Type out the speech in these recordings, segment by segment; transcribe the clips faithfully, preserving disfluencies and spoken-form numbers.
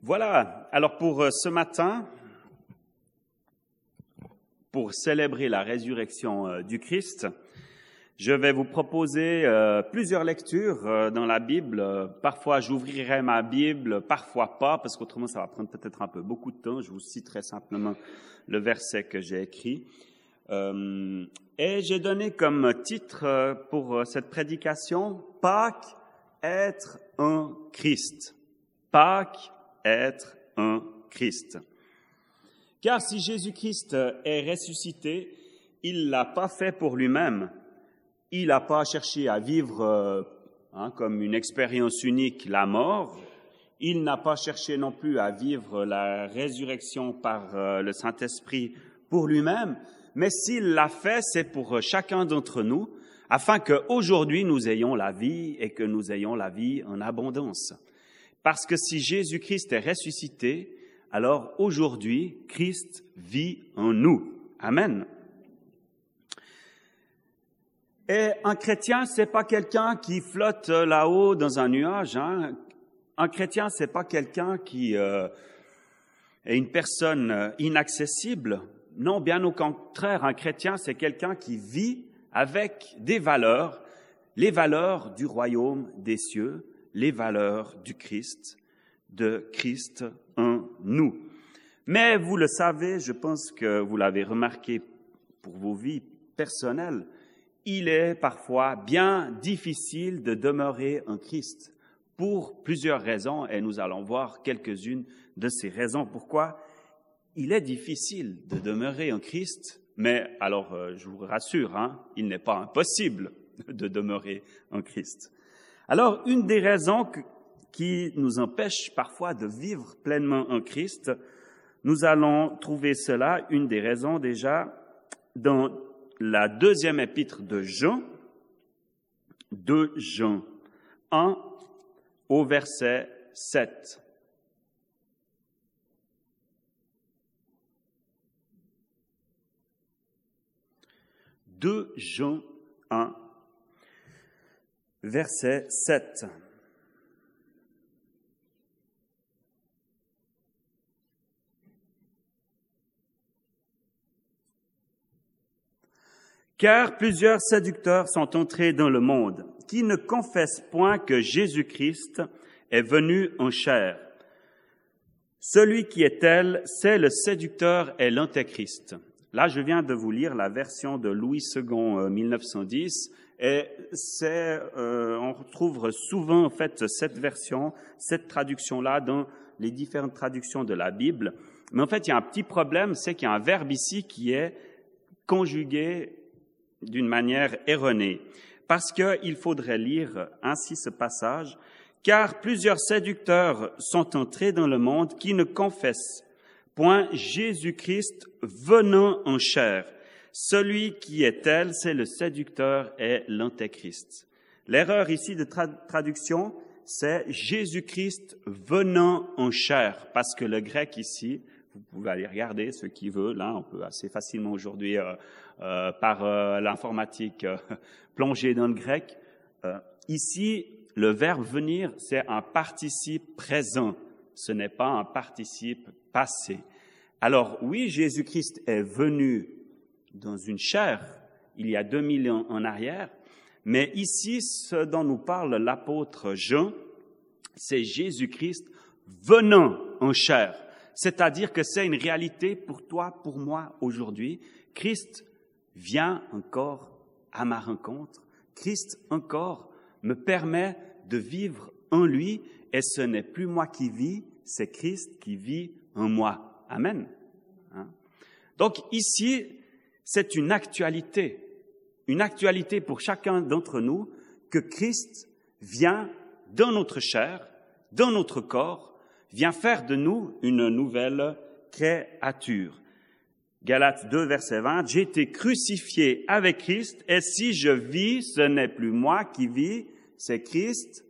Voilà, alors pour ce matin, pour célébrer la résurrection du Christ, je vais vous proposer euh, plusieurs lectures euh, dans la Bible. Euh, parfois, j'ouvrirai ma Bible, parfois pas, parce qu'autrement, ça va prendre peut-être un peu beaucoup de temps. Je vous citerai simplement le verset que j'ai écrit. Euh, et j'ai donné comme titre euh, pour cette prédication « Pâques, être un Christ ». Pâques, être un Christ. Car si Jésus-Christ est ressuscité, il ne l'a pas fait pour lui-même. Il n'a pas cherché à vivre euh, hein, comme une expérience unique la mort. Il n'a pas cherché non plus à vivre la résurrection par euh, le Saint-Esprit pour lui-même. Mais s'il l'a fait, c'est pour chacun d'entre nous, afin qu'aujourd'hui nous ayons la vie et que nous ayons la vie en abondance. Parce que si Jésus-Christ est ressuscité, alors aujourd'hui, Christ vit en nous. Amen. Et un chrétien, c'est pas quelqu'un qui flotte là-haut dans un nuage. Hein. Un chrétien, c'est pas quelqu'un qui euh, est une personne inaccessible. Non, bien au contraire, un chrétien, c'est quelqu'un qui vit avec des valeurs, les valeurs du royaume des cieux, les valeurs du Christ, de Christ en nous. Mais vous le savez, je pense que vous l'avez remarqué pour vos vies personnelles, il est parfois bien difficile de demeurer en Christ pour plusieurs raisons, et nous allons voir quelques-unes de ces raisons. Pourquoi il est difficile de demeurer en Christ, mais alors je vous rassure, hein, il n'est pas impossible de demeurer en Christ. Alors, une des raisons qui nous empêche parfois de vivre pleinement en Christ, nous allons trouver cela, une des raisons déjà, dans la deuxième épître de Jean, de Jean un, au verset sept. deux Jean un, verset sept. Car plusieurs séducteurs sont entrés dans le monde, qui ne confessent point que Jésus-Christ est venu en chair. Celui qui est tel, c'est le séducteur et l'antéchrist. Là, je viens de vous lire la version de Louis second euh, mille neuf cent dix, et c'est, euh, on retrouve souvent en fait cette version, cette traduction-là dans les différentes traductions de la Bible. Mais en fait, il y a un petit problème, c'est qu'il y a un verbe ici qui est conjugué d'une manière erronée, parce qu'il faudrait lire ainsi ce passage, « Car plusieurs séducteurs sont entrés dans le monde qui ne confessent point Jésus-Christ venant en chair. Celui qui est tel, c'est le séducteur et l'antéchrist. » L'erreur ici de tra- traduction, c'est Jésus-Christ venant en chair, parce que le grec ici, vous pouvez aller regarder ceux qui veulent, là, on peut assez facilement aujourd'hui euh, euh, par euh, l'informatique euh, plonger dans le grec. Euh, ici, le verbe venir, c'est un participe présent, ce n'est pas un participe passé. Alors oui, Jésus-Christ est venu dans une chair il y a deux mille ans en arrière, mais ici, ce dont nous parle l'apôtre Jean, c'est Jésus-Christ venant en chair. C'est-à-dire que c'est une réalité pour toi, pour moi, aujourd'hui. Christ vient encore à ma rencontre. Christ encore me permet de vivre en lui, et ce n'est plus moi qui vis, c'est Christ qui vit en moi. Amen. Hein? Donc ici, c'est une actualité, une actualité pour chacun d'entre nous, que Christ vient dans notre chair, dans notre corps, vient faire de nous une nouvelle créature. Galates deux, verset vingt, « J'ai été crucifié avec Christ, et si je vis, ce n'est plus moi qui vis, c'est Christ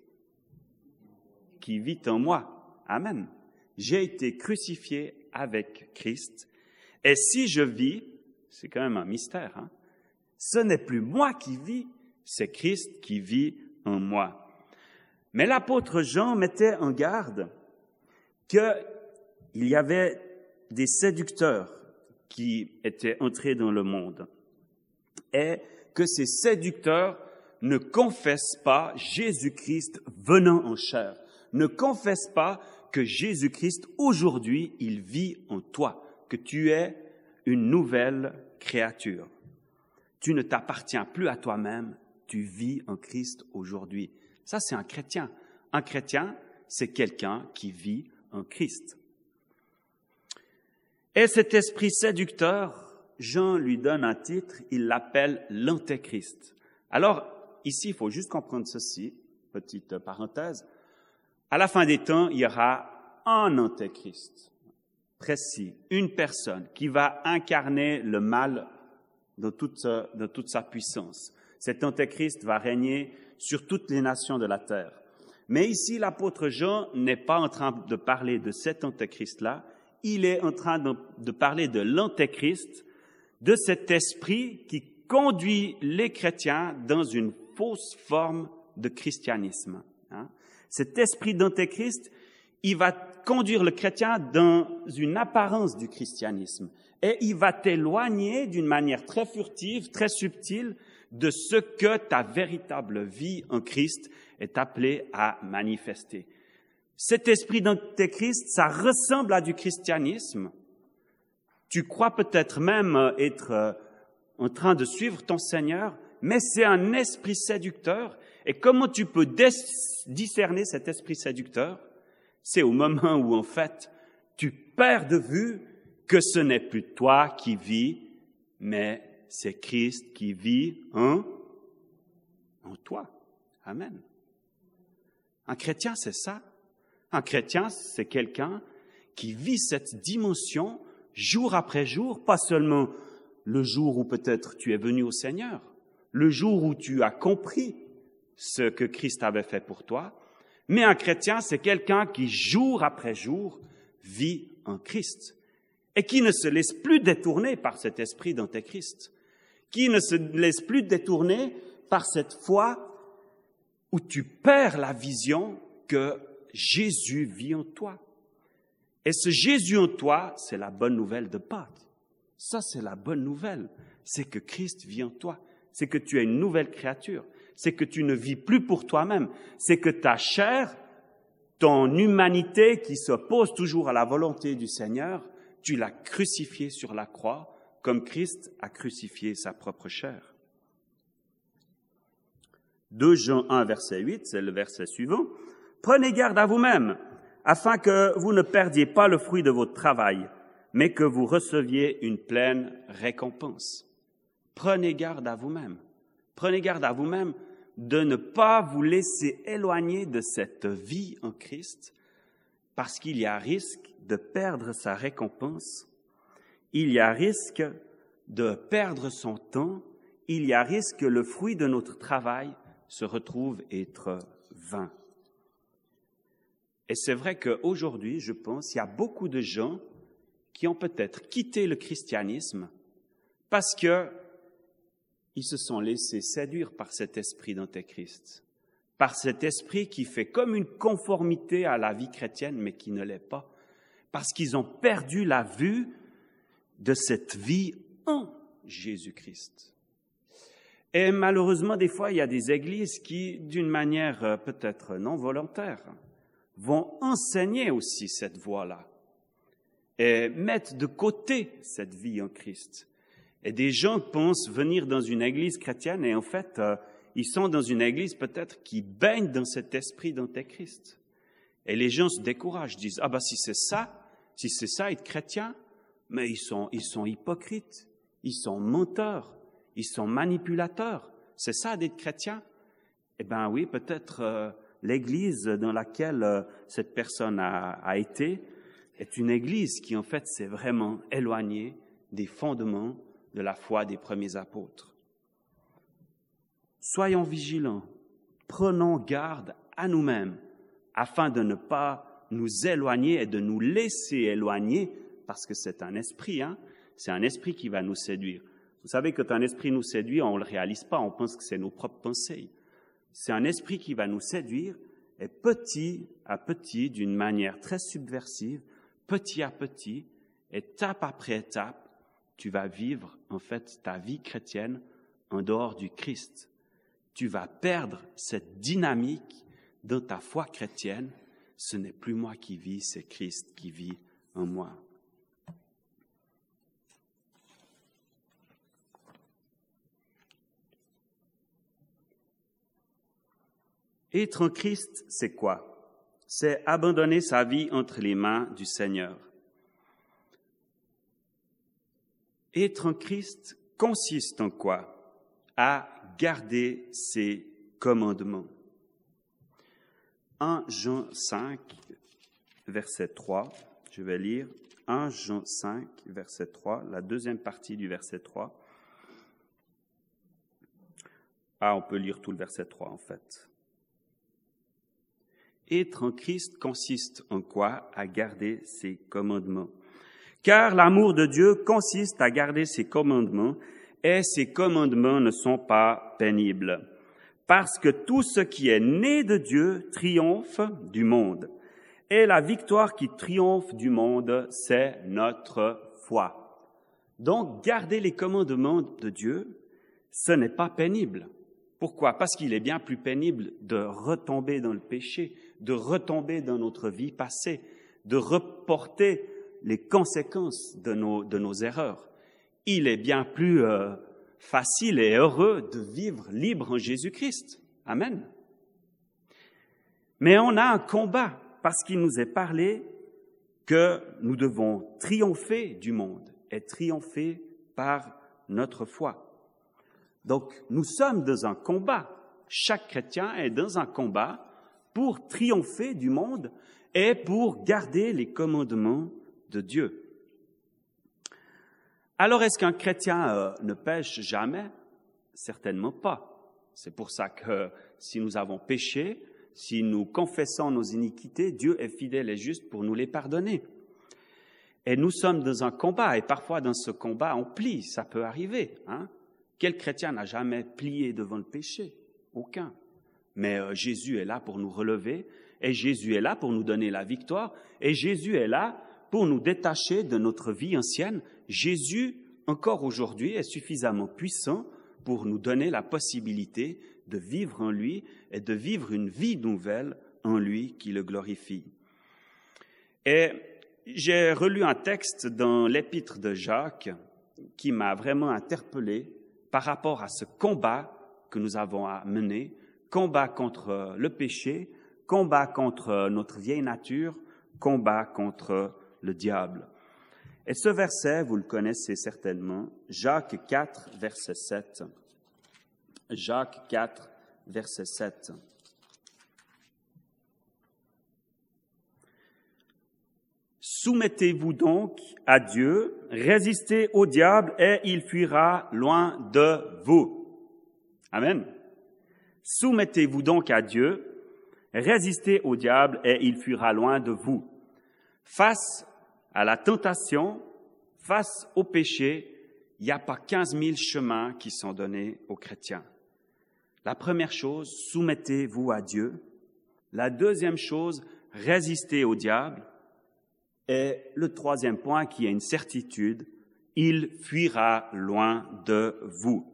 qui vit en moi. » Amen. J'ai été crucifié avec Christ, et si je vis, c'est quand même un mystère, hein, ce n'est plus moi qui vis, c'est Christ qui vit en moi. Mais l'apôtre Jean mettait en garde qu'il y avait des séducteurs qui étaient entrés dans le monde et que ces séducteurs ne confessent pas Jésus-Christ venant en chair, ne confessent pas que Jésus-Christ, aujourd'hui, il vit en toi, que tu es une nouvelle créature. Tu ne t'appartiens plus à toi-même, tu vis en Christ aujourd'hui. Ça, c'est un chrétien. Un chrétien, c'est quelqu'un qui vit en Christ. Et cet esprit séducteur, Jean lui donne un titre, il l'appelle l'Antéchrist. Alors, ici, il faut juste comprendre ceci, petite parenthèse. À la fin des temps, il y aura un Antéchrist précis, une personne qui va incarner le mal dans toute, sa, dans toute sa puissance. Cet Antéchrist va régner sur toutes les nations de la terre. Mais ici, l'apôtre Jean n'est pas en train de parler de cet Antéchrist-là, il est en train de, de parler de l'Antéchrist, de cet esprit qui conduit les chrétiens dans une fausse forme de christianisme. Hein. Cet esprit d'Antéchrist, il va conduire le chrétien dans une apparence du christianisme et il va t'éloigner d'une manière très furtive, très subtile de ce que ta véritable vie en Christ est appelée à manifester. Cet esprit d'Antéchrist, ça ressemble à du christianisme. Tu crois peut-être même être en train de suivre ton Seigneur, mais c'est un esprit séducteur. Et comment tu peux discerner cet esprit séducteur? C'est au moment où, en fait, tu perds de vue que ce n'est plus toi qui vis, mais c'est Christ qui vit en, en toi. Amen. Un chrétien, c'est ça. Un chrétien, c'est quelqu'un qui vit cette dimension jour après jour, pas seulement le jour où peut-être tu es venu au Seigneur, le jour où tu as compris ce que Christ avait fait pour toi, mais un chrétien, c'est quelqu'un qui, jour après jour, vit en Christ et qui ne se laisse plus détourner par cet esprit d'Antéchrist, qui ne se laisse plus détourner par cette foi où tu perds la vision que Jésus vit en toi. Et ce Jésus en toi, c'est la bonne nouvelle de Pâques. Ça, c'est la bonne nouvelle. C'est que Christ vit en toi. C'est que tu es une nouvelle créature. C'est que tu ne vis plus pour toi-même. C'est que ta chair, ton humanité qui s'oppose toujours à la volonté du Seigneur, tu l'as crucifiée sur la croix comme Christ a crucifié sa propre chair. deux Jean un, verset huit, c'est le verset suivant. « Prenez garde à vous-même, afin que vous ne perdiez pas le fruit de votre travail, mais que vous receviez une pleine récompense. » Prenez garde à vous-même. Prenez garde à vous-même de ne pas vous laisser éloigner de cette vie en Christ, parce qu'il y a risque de perdre sa récompense, il y a risque de perdre son temps, il y a risque que le fruit de notre travail se retrouve être vain. Et c'est vrai qu'aujourd'hui, je pense, il y a beaucoup de gens qui ont peut-être quitté le christianisme parce que ils se sont laissés séduire par cet esprit d'Antéchrist, par cet esprit qui fait comme une conformité à la vie chrétienne, mais qui ne l'est pas, parce qu'ils ont perdu la vue de cette vie en Jésus-Christ. Et malheureusement, des fois, il y a des églises qui, d'une manière peut-être non volontaire, vont enseigner aussi cette voie-là et mettre de côté cette vie en Christ. Et des gens pensent venir dans une église chrétienne et en fait, euh, ils sont dans une église peut-être qui baigne dans cet esprit d'Antéchrist. Et les gens se découragent, disent « Ah ben si c'est ça, si c'est ça être chrétien, mais ils sont, ils sont hypocrites, ils sont menteurs, ils sont manipulateurs. C'est ça d'être chrétien ?» Eh bien oui, peut-être euh, l'église dans laquelle euh, cette personne a, a été est une église qui en fait s'est vraiment éloignée des fondements de la foi des premiers apôtres. Soyons vigilants, prenons garde à nous-mêmes, afin de ne pas nous éloigner et de nous laisser éloigner, parce que c'est un esprit, hein, c'est un esprit qui va nous séduire. Vous savez, quand un esprit nous séduit, on ne le réalise pas, on pense que c'est nos propres pensées. C'est un esprit qui va nous séduire, Et petit à petit, d'une manière très subversive, petit à petit, étape après étape, tu vas vivre en fait ta vie chrétienne en dehors du Christ. Tu vas perdre cette dynamique dans ta foi chrétienne. Ce n'est plus moi qui vis, c'est Christ qui vit en moi. Être en Christ, c'est quoi? C'est abandonner sa vie entre les mains du Seigneur. Être en Christ consiste en quoi? À garder ses commandements. premier Jean cinq, verset trois, je vais lire premier Jean cinq, verset trois, la deuxième partie du verset trois. Ah, on peut lire tout le verset trois en fait. Être en Christ consiste en quoi? À garder ses commandements. Car l'amour de Dieu consiste à garder ses commandements, et ses commandements ne sont pas pénibles. Parce que tout ce qui est né de Dieu triomphe du monde. Et la victoire qui triomphe du monde, c'est notre foi. Donc, garder les commandements de Dieu, ce n'est pas pénible. Pourquoi? Parce qu'il est bien plus pénible de retomber dans le péché, de retomber dans notre vie passée, de reporter les conséquences de nos, de nos erreurs. Il est bien plus euh, facile et heureux de vivre libre en Jésus-Christ. Amen. Mais on a un combat parce qu'il nous est parlé que nous devons triompher du monde et triompher par notre foi. Donc, nous sommes dans un combat. Chaque chrétien est dans un combat pour triompher du monde et pour garder les commandements de Dieu. Alors, est-ce qu'un chrétien euh, ne pêche jamais? Certainement pas. C'est pour ça que si nous avons péché, si nous confessons nos iniquités, Dieu est fidèle et juste pour nous les pardonner. Et nous sommes dans un combat, et parfois dans ce combat, on plie, ça peut arriver, hein? Quel chrétien n'a jamais plié devant le péché? Aucun. Mais euh, Jésus est là pour nous relever, et Jésus est là pour nous donner la victoire, et Jésus est là pour nous détacher de notre vie ancienne. Jésus, encore aujourd'hui, est suffisamment puissant pour nous donner la possibilité de vivre en lui et de vivre une vie nouvelle en lui qui le glorifie. Et j'ai relu un texte dans l'épître de Jacques qui m'a vraiment interpellé par rapport à ce combat que nous avons à mener, combat contre le péché, combat contre notre vieille nature, combat contre le diable. Et ce verset, vous le connaissez certainement, Jacques quatre, verset sept. Jacques quatre, verset sept. Soumettez-vous donc à Dieu, résistez au diable et il fuira loin de vous. Amen. Soumettez-vous donc à Dieu, résistez au diable et il fuira loin de vous. Face à la tentation, face au péché, il n'y a pas quinze mille chemins qui sont donnés aux chrétiens. La première chose, soumettez-vous à Dieu. La deuxième chose, résistez au diable. Et le troisième point, qui est une certitude, il fuira loin de vous.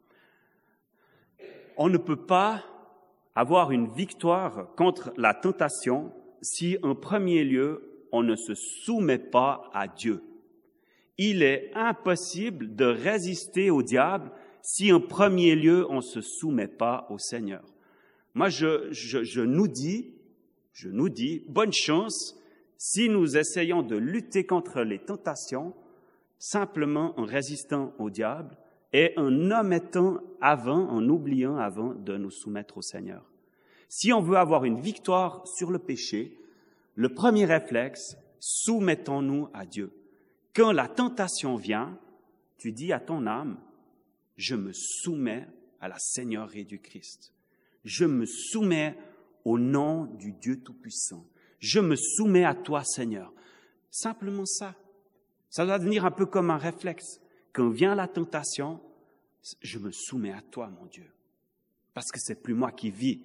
On ne peut pas avoir une victoire contre la tentation si, en premier lieu, on ne se soumet pas à Dieu. Il est impossible de résister au diable si, en premier lieu, on ne se soumet pas au Seigneur. Moi, je, je, je nous dis, je nous dis, bonne chance si nous essayons de lutter contre les tentations simplement en résistant au diable et en omettant avant, en oubliant avant de nous soumettre au Seigneur. Si on veut avoir une victoire sur le péché, le premier réflexe, soumettons-nous à Dieu. Quand la tentation vient, tu dis à ton âme, je me soumets à la Seigneurie du Christ. Je me soumets au nom du Dieu Tout-Puissant. Je me soumets à toi, Seigneur. Simplement ça. Ça doit devenir un peu comme un réflexe. Quand vient la tentation, je me soumets à toi, mon Dieu. Parce que c'est plus moi qui vis,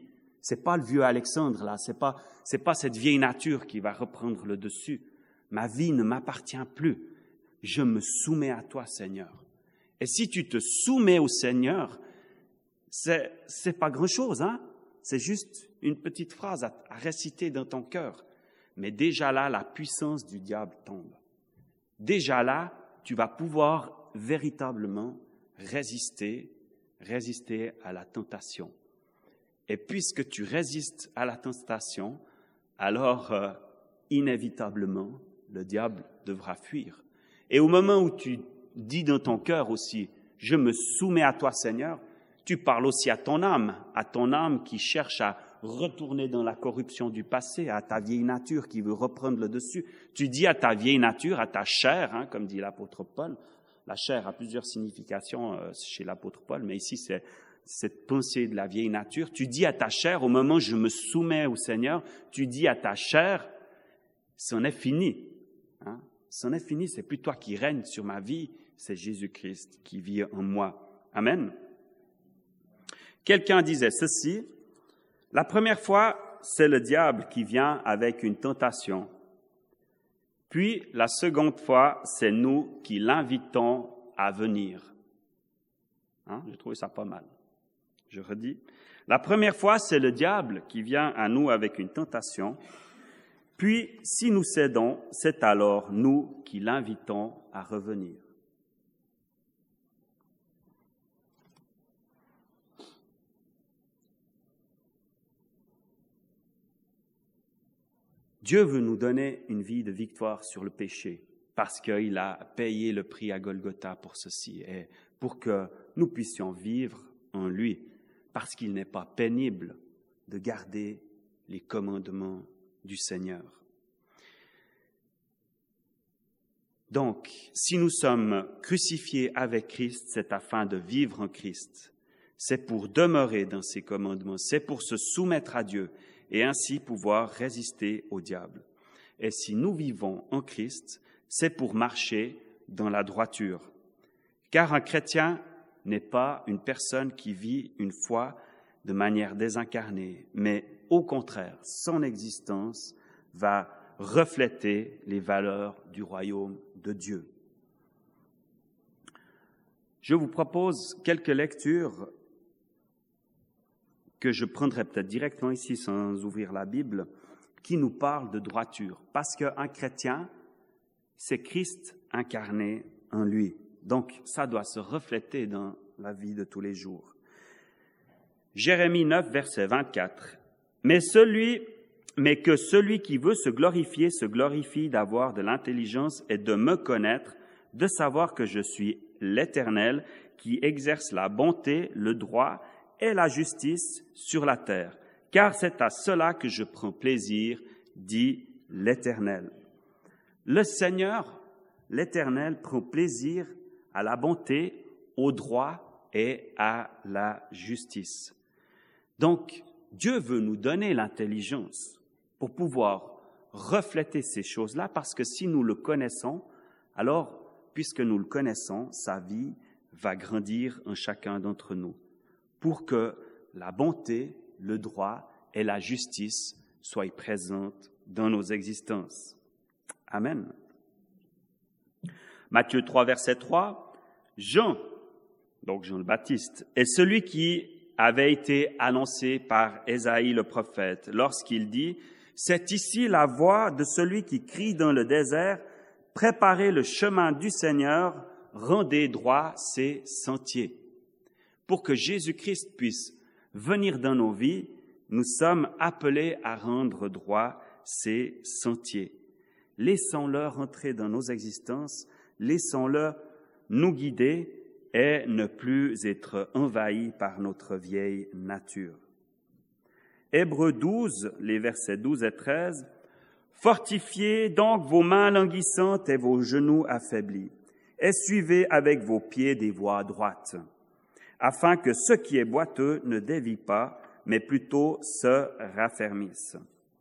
C'est pas le vieux Alexandre, là. C'est pas, c'est pas cette vieille nature qui va reprendre le dessus. Ma vie ne m'appartient plus. Je me soumets à toi, Seigneur. Et si tu te soumets au Seigneur, c'est, c'est pas grand-chose, hein? C'est juste une petite phrase à, à réciter dans ton cœur. Mais déjà là, la puissance du diable tombe. Déjà là, tu vas pouvoir véritablement résister, résister à la tentation. Et puisque tu résistes à la tentation, alors euh, inévitablement, le diable devra fuir. Et au moment où tu dis dans ton cœur aussi, « Je me soumets à toi, Seigneur », tu parles aussi à ton âme, à ton âme qui cherche à retourner dans la corruption du passé, à ta vieille nature qui veut reprendre le dessus. Tu dis à ta vieille nature, à ta chair, hein, comme dit l'apôtre Paul. La chair a plusieurs significations euh, chez l'apôtre Paul, mais ici c'est cette pensée de la vieille nature. Tu dis à ta chair, au moment où je me soumets au Seigneur, tu dis à ta chair, c'en est fini. Hein? C'en est fini, c'est plus toi qui règne sur ma vie, c'est Jésus-Christ qui vit en moi. Amen. Quelqu'un disait ceci, la première fois, c'est le diable qui vient avec une tentation. Puis, la seconde fois, c'est nous qui l'invitons à venir. Hein? J'ai trouvé ça pas mal. Je redis. La première fois, c'est le diable qui vient à nous avec une tentation. Puis, si nous cédons, c'est alors nous qui l'invitons à revenir. Dieu veut nous donner une vie de victoire sur le péché parce qu'il a payé le prix à Golgotha pour ceci et pour que nous puissions vivre en lui parce qu'il n'est pas pénible de garder les commandements du Seigneur. Donc, si nous sommes crucifiés avec Christ, c'est afin de vivre en Christ. C'est pour demeurer dans ses commandements, c'est pour se soumettre à Dieu et ainsi pouvoir résister au diable. Et si nous vivons en Christ, c'est pour marcher dans la droiture. Car un chrétien n'est pas une personne qui vit une foi de manière désincarnée, mais au contraire, son existence va refléter les valeurs du royaume de Dieu. Je vous propose quelques lectures que je prendrai peut-être directement ici sans ouvrir la Bible, qui nous parlent de droiture. Parce qu'un chrétien, c'est Christ incarné en lui. Donc, ça doit se refléter dans la vie de tous les jours. Jérémie neuf, verset vingt-quatre. Mais celui, mais que celui qui veut se glorifier se glorifie d'avoir de l'intelligence et de me connaître, de savoir que je suis l'Éternel qui exerce la bonté, le droit et la justice sur la terre, car c'est à cela que je prends plaisir, dit l'Éternel. Le Seigneur, l'Éternel, prend plaisir à la bonté, au droit et à la justice. Donc, Dieu veut nous donner l'intelligence pour pouvoir refléter ces choses-là, parce que si nous le connaissons, alors, puisque nous le connaissons, sa vie va grandir en chacun d'entre nous, pour que la bonté, le droit et la justice soient présentes dans nos existences. Amen. Matthieu trois, verset trois, Jean, donc Jean le Baptiste, est celui qui avait été annoncé par Ésaïe le prophète lorsqu'il dit « C'est ici la voix de celui qui crie dans le désert, préparez le chemin du Seigneur, rendez droit ses sentiers. » Pour que Jésus-Christ puisse venir dans nos vies, nous sommes appelés à rendre droit ces sentiers. Laissons-le rentrer dans nos existences, laissons-le nous guider et ne plus être envahis par notre vieille nature. Hébreux douze, les versets douze et treize, « Fortifiez donc vos mains languissantes et vos genoux affaiblis, et suivez avec vos pieds des voies droites, afin que ce qui est boiteux ne dévie pas, mais plutôt se raffermisse.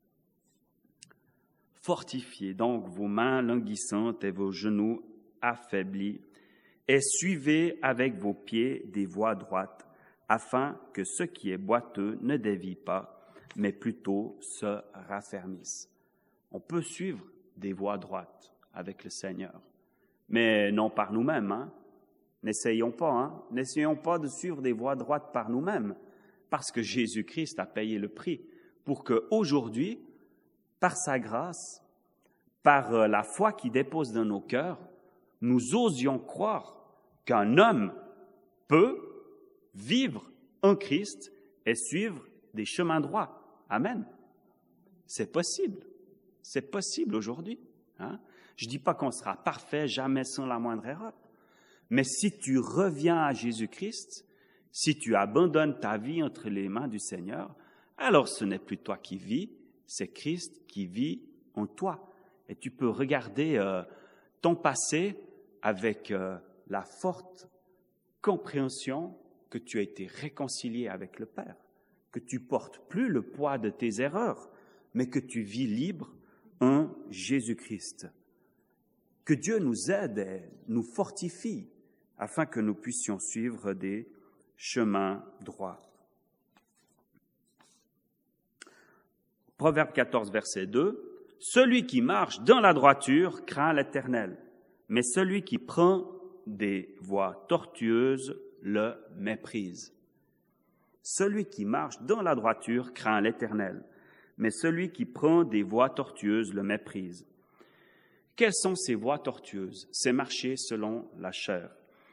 Fortifiez donc vos mains languissantes et vos genoux affaiblis, et suivez avec vos pieds des voies droites, afin que ce qui est boiteux ne dévie pas, mais plutôt se raffermissent. On peut suivre des voies droites avec le Seigneur, mais non par nous-mêmes. Hein? N'essayons pas, hein? N'essayons pas de suivre des voies droites par nous-mêmes, parce que Jésus-Christ a payé le prix pour qu'aujourd'hui, par sa grâce, par la foi qui dépose dans nos cœurs, nous osions croire qu'un homme peut vivre en Christ et suivre des chemins droits. Amen. C'est possible. C'est possible aujourd'hui. Hein? Je ne dis pas qu'on sera parfait, jamais sans la moindre erreur. Mais si tu reviens à Jésus-Christ, si tu abandonnes ta vie entre les mains du Seigneur, alors ce n'est plus toi qui vis, c'est Christ qui vit en toi. Et tu peux regarder euh, ton passé avec euh, la forte compréhension que tu as été réconcilié avec le Père, que tu portes plus le poids de tes erreurs, mais que tu vis libre en Jésus-Christ. Que Dieu nous aide et nous fortifie afin que nous puissions suivre des chemins droits. Proverbe quatorze, verset deux. « Celui qui marche dans la droiture craint l'Éternel, mais celui qui prend des voies tortueuses le méprise. » Celui qui marche dans la droiture craint l'Éternel, mais celui qui prend des voies tortueuses le méprise. Quelles sont ces voies tortueuses? C'est marcher selon la chair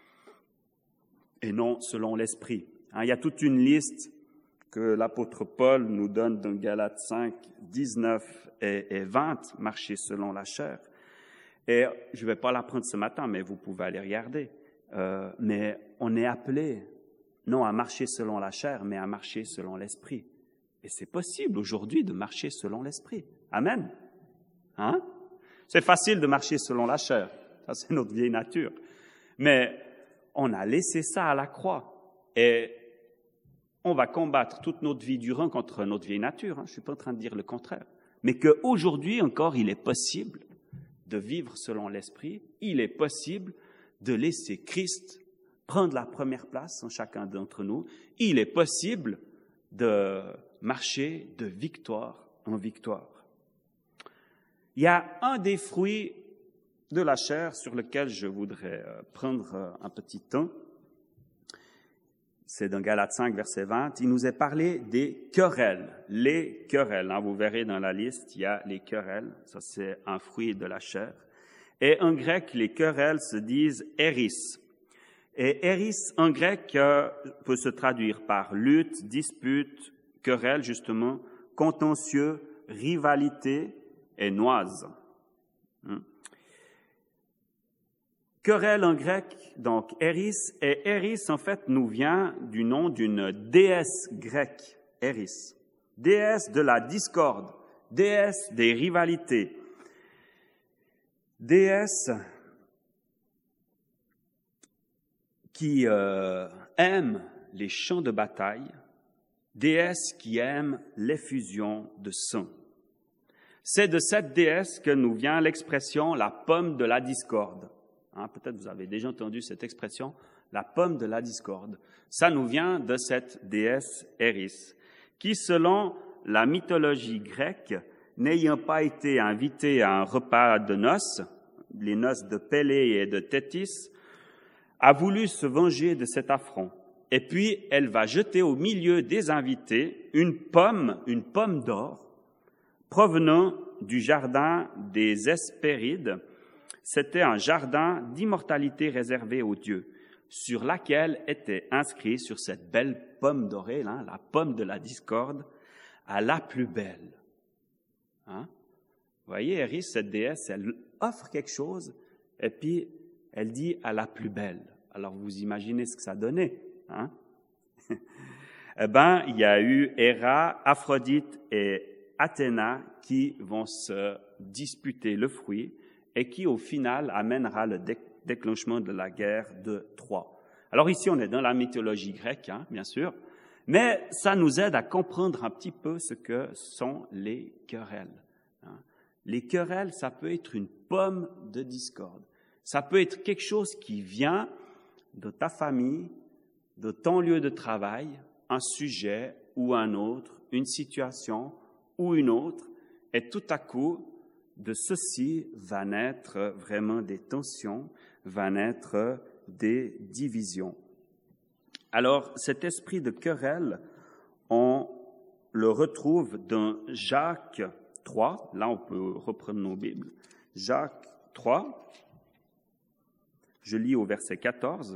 et non selon l'esprit. Hein, il y a toute une liste que l'apôtre Paul nous donne dans Galates cinq, dix-neuf et vingt, marcher selon la chair. Et je ne vais pas l'apprendre ce matin, mais vous pouvez aller regarder. Euh, mais on est appelé non à marcher selon la chair, mais à marcher selon l'esprit. Et c'est possible aujourd'hui de marcher selon l'esprit. Amen. Hein? C'est facile de marcher selon la chair. Ça, c'est notre vieille nature. Mais on a laissé ça à la croix. Et on va combattre toute notre vie durant contre notre vieille nature. Hein. Je ne suis pas en train de dire le contraire. Mais qu'aujourd'hui encore, il est possible de vivre selon l'esprit. Il est possible de laisser Christ prendre la première place en chacun d'entre nous. Il est possible de marcher de victoire en victoire. Il y a un des fruits de la chair sur lequel je voudrais prendre un petit temps. C'est dans Galates cinq, verset vingt. Il nous est parlé des querelles, les querelles. Hein, vous verrez dans la liste, il y a les querelles. Ça, c'est un fruit de la chair. Et en grec, les querelles se disent éris. Et éris, en grec, euh, peut se traduire par lutte, dispute, querelle, justement, contentieux, rivalité et noise. Hum. Querelle en grec, donc Eris, et Eris en fait nous vient du nom d'une déesse grecque, Eris, déesse de la discorde, déesse des rivalités, déesse qui euh, aime les champs de bataille, déesse qui aime l'effusion de sang. C'est de cette déesse que nous vient l'expression « la pomme de la discorde ». Hein, peut-être vous avez déjà entendu cette expression, la pomme de la discorde. Ça nous vient de cette déesse Eris, qui, selon la mythologie grecque, n'ayant pas été invitée à un repas de noces, les noces de Pélée et de Thétis, a voulu se venger de cet affront. Et puis, elle va jeter au milieu des invités une pomme, une pomme d'or, provenant du jardin des Hespérides. C'était un jardin d'immortalité réservé aux dieux, sur laquelle était inscrit sur cette belle pomme dorée, là, la pomme de la discorde, à la plus belle. Hein? Vous voyez, Eris, cette déesse, elle offre quelque chose, et puis elle dit à la plus belle. Alors vous imaginez ce que ça donnait. Hein? Eh bien, il y a eu Héra, Aphrodite et Athéna qui vont se disputer le fruit, et qui, au final, amènera le déclenchement de la guerre de Troie. Alors ici, on est dans la mythologie grecque, hein, bien sûr, mais ça nous aide à comprendre un petit peu ce que sont les querelles. Hein. Les querelles, ça peut être une pomme de discorde. Ça peut être quelque chose qui vient de ta famille, de ton lieu de travail, un sujet ou un autre, une situation ou une autre, et tout à coup, de ceci va naître vraiment des tensions, va naître des divisions. Alors, cet esprit de querelle, on le retrouve dans Jacques trois. Là, on peut reprendre nos Bibles. Jacques trois, je lis au verset quatorze.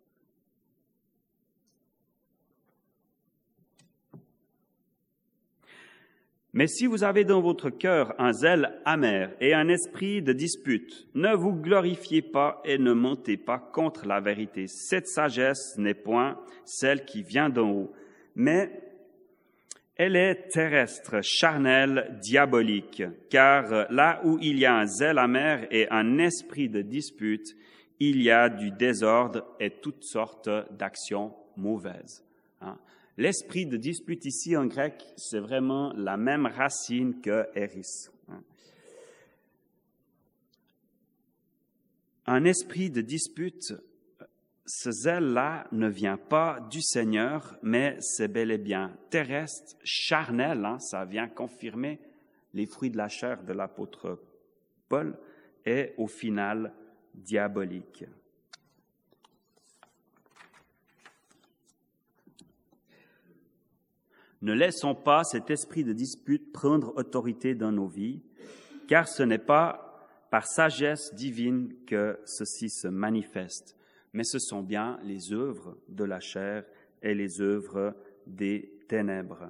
Mais si vous avez dans votre cœur un zèle amer et un esprit de dispute, ne vous glorifiez pas et ne mentez pas contre la vérité. Cette sagesse n'est point celle qui vient d'en haut, mais elle est terrestre, charnelle, diabolique, car là où il y a un zèle amer et un esprit de dispute, il y a du désordre et toutes sortes d'actions mauvaises. Hein? L'esprit de dispute ici en grec, c'est vraiment la même racine que éris. Un esprit de dispute, ce zèle-là ne vient pas du Seigneur, mais c'est bel et bien terrestre, charnel, hein, ça vient confirmer les fruits de la chair de l'apôtre Paul, et au final diabolique. Ne laissons pas cet esprit de dispute prendre autorité dans nos vies, car ce n'est pas par sagesse divine que ceci se manifeste, mais ce sont bien les œuvres de la chair et les œuvres des ténèbres.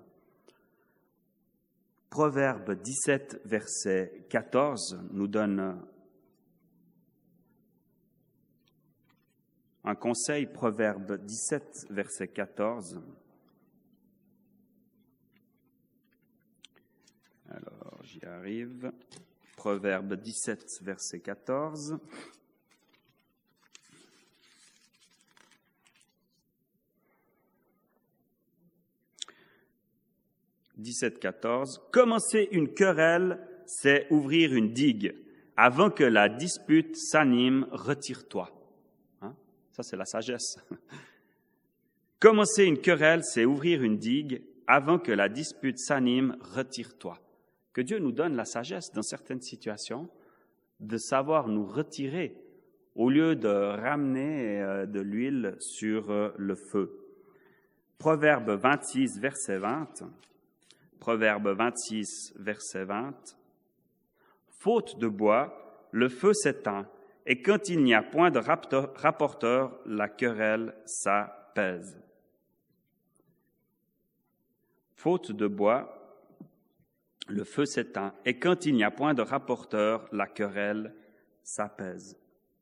Proverbe dix-sept, verset quatorze, nous donne un conseil. Proverbe dix-sept, verset quatorze. Alors, j'y arrive. Proverbe dix-sept, verset quatorze. dix-sept, quatorze. Commencer une querelle, c'est ouvrir une digue. Avant que la dispute s'anime, retire-toi. Hein? Ça, c'est la sagesse. Commencer une querelle, c'est ouvrir une digue. Avant que la dispute s'anime, retire-toi. Que Dieu nous donne la sagesse dans certaines situations, de savoir nous retirer au lieu de ramener de l'huile sur le feu. Proverbe vingt-six, verset vingt. Proverbe vingt-six, verset vingt. Faute de bois, le feu s'éteint, et quand il n'y a point de rapporteur, la querelle s'apaise. Faute de bois, le feu s'éteint, et quand il n'y a point de rapporteur, la querelle s'apaise.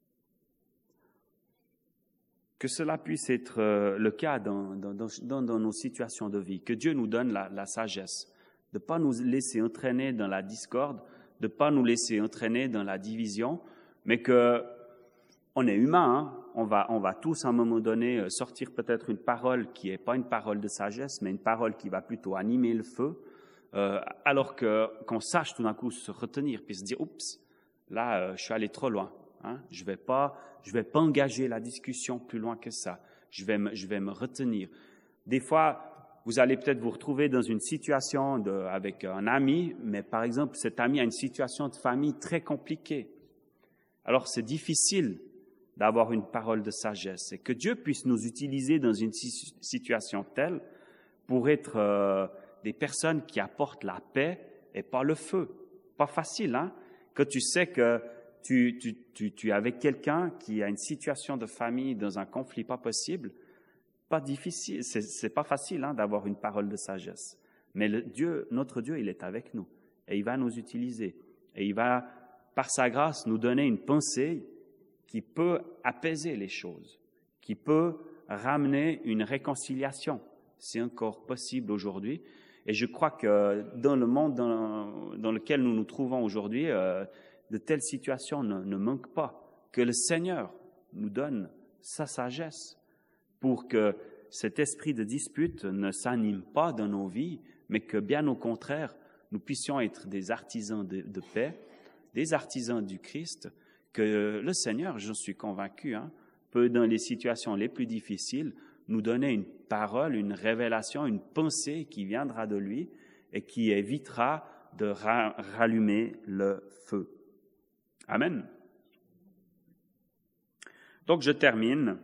Que cela puisse être le cas dans, dans, dans, dans nos situations de vie, que Dieu nous donne la, la sagesse, de ne pas nous laisser entraîner dans la discorde, de ne pas nous laisser entraîner dans la division, mais que on est humain, hein? on, va, on va tous à un moment donné sortir peut-être une parole qui n'est pas une parole de sagesse, mais une parole qui va plutôt animer le feu, Euh, alors que qu'on sache tout d'un coup se retenir, puis se dire, oups, là, euh, je suis allé trop loin. Hein, je vais pas, je vais pas engager la discussion plus loin que ça. Je vais me, je vais me retenir. Des fois, vous allez peut-être vous retrouver dans une situation de, avec un ami, mais par exemple, cet ami a une situation de famille très compliquée. Alors, c'est difficile d'avoir une parole de sagesse, et que Dieu puisse nous utiliser dans une situation telle pour être euh, des personnes qui apportent la paix et pas le feu. Pas facile, hein? Quand tu sais que tu, tu, tu, tu es avec quelqu'un qui a une situation de famille dans un conflit pas possible, pas difficile, c'est, c'est pas facile, hein, d'avoir une parole de sagesse. Mais le Dieu, notre Dieu, il est avec nous et il va nous utiliser. Et il va, par sa grâce, nous donner une pensée qui peut apaiser les choses, qui peut ramener une réconciliation. C'est encore possible aujourd'hui. Et je crois que dans le monde dans, dans lequel nous nous trouvons aujourd'hui, euh, de telles situations ne, ne manquent pas. Que le Seigneur nous donne sa sagesse pour que cet esprit de dispute ne s'anime pas dans nos vies, mais que bien au contraire, nous puissions être des artisans de, de paix, des artisans du Christ, que le Seigneur, j'en suis convaincu, hein, peut dans les situations les plus difficiles, nous donner une parole, une révélation, une pensée qui viendra de lui et qui évitera de ra- rallumer le feu. Amen. Donc, je termine.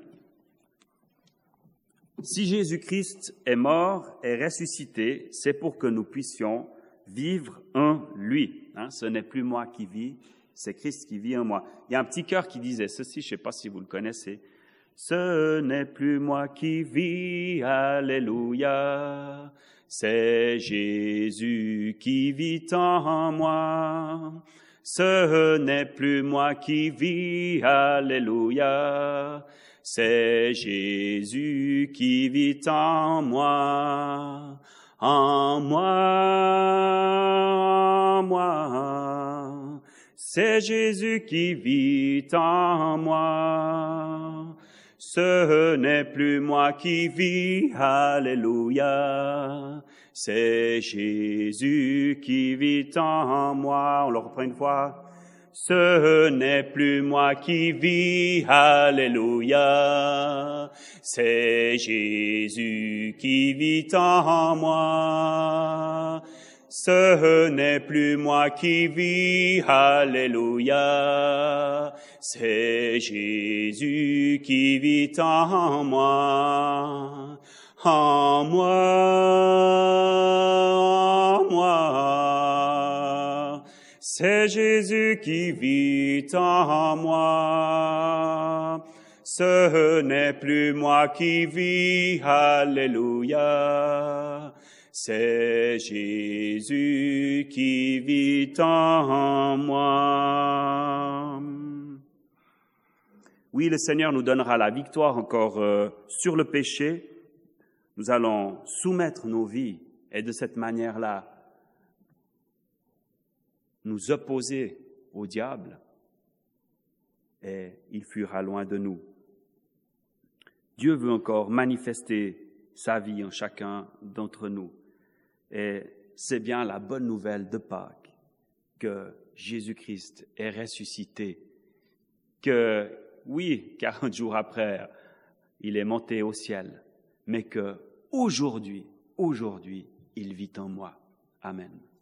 Si Jésus-Christ est mort et ressuscité, c'est pour que nous puissions vivre en lui. Hein, ce n'est plus moi qui vis, c'est Christ qui vit en moi. Il y a un petit cœur qui disait ceci, je ne sais pas si vous le connaissez. Ce n'est plus moi qui vis, alléluia, c'est Jésus qui vit en moi. Ce n'est plus moi qui vis, alléluia, c'est Jésus qui vit en moi, en moi, en moi. C'est Jésus qui vit en moi. Ce n'est plus moi qui vis, alléluia. C'est Jésus qui vit en moi. On le reprend une fois. Ce n'est plus moi qui vis, alléluia. C'est Jésus qui vit en moi. Ce n'est plus moi qui vis, alléluia. C'est Jésus qui vit en moi. En moi, en moi. C'est Jésus qui vit en moi. Ce n'est plus moi qui vis, alléluia. C'est Jésus qui vit en moi. Oui, le Seigneur nous donnera la victoire encore euh, sur le péché. Nous allons soumettre nos vies et de cette manière-là, nous opposer au diable et il fuira loin de nous. Dieu veut encore manifester sa vie en chacun d'entre nous. Et c'est bien la bonne nouvelle de Pâques que Jésus-Christ est ressuscité, que, oui, quarante jours après, il est monté au ciel, mais que aujourd'hui, aujourd'hui, il vit en moi. Amen.